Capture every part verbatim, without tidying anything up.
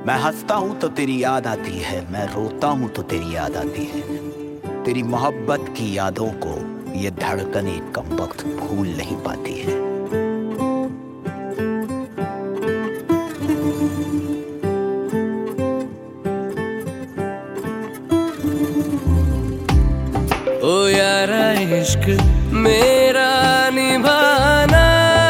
मैं हंसता हूँ तो तेरी याद आती है, मैं रोता हूँ तो तेरी याद आती है। तेरी मोहब्बत की यादों को ये धड़कनें कम वक्त भूल नहीं पाती है। ओ यारा इश्क मेरा निभाना,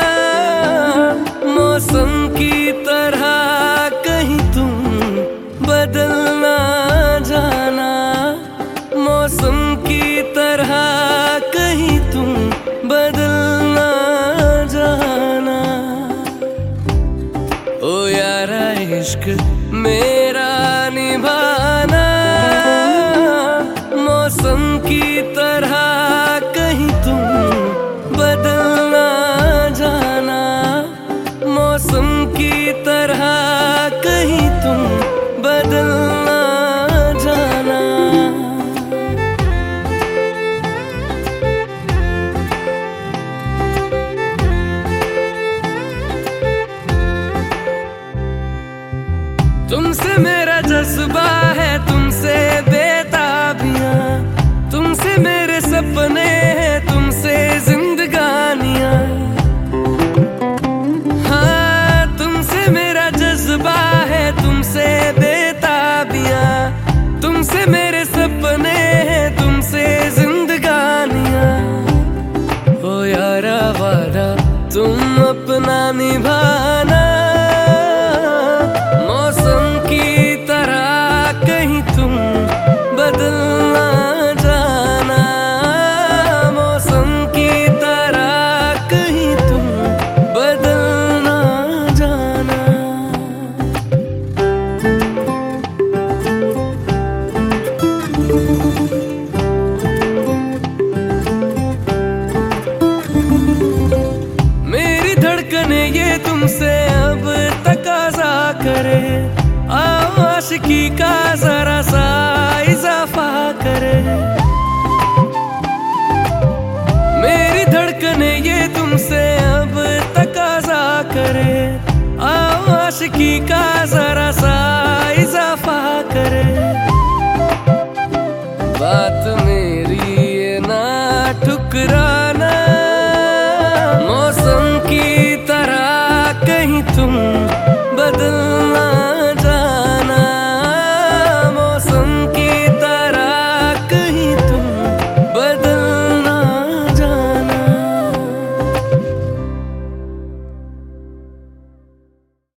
मौसम की तरह कहीं तुम बदल ना जाना, मौसम की तरह कहीं तुम बदल ना जाना। ओ यारा इश्क मेरा निभाना, मौसम की तरह कहीं तुम बदल ना जाना, मौसम की तरह कहीं तुम बदल ना जाना। तुमसे मेरा जज्बा है, तुमसे बेताबियां, तुमसे मेरे सपने हैं, तुमसे जिंदगानियां। हाँ, तुमसे मेरा जज्बा है, तुमसे बेताबियां, तुमसे मेरे सपने हैं, तुमसे जिंदगानियां। ओ यारा वादा तुम अपना निभाना, मौसम की तरह कहीं तुम बदल ना जाना, मौसम की तरह कहीं तुम बदल ना जाना। मेरी धड़कने ये तुमसे अब तकाजा करे, आओ आशिकी का जरा सा इजाफा करे। मेरी धड़कने ये तुमसे अब तकाजा करे, आओ आशिकी का